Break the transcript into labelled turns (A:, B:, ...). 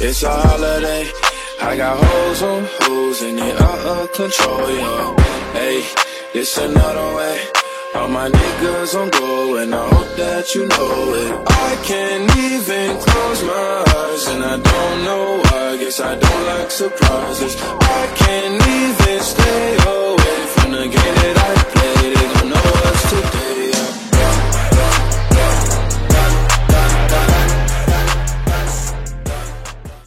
A: It's a holiday. I got hoes on hoes and they out of control, yeah. Hey, it's another way. All my niggas on go and I hope that you know it. I can't even close my eyes and I don't know why. Guess I don't like surprises. I can't even stay away from the game that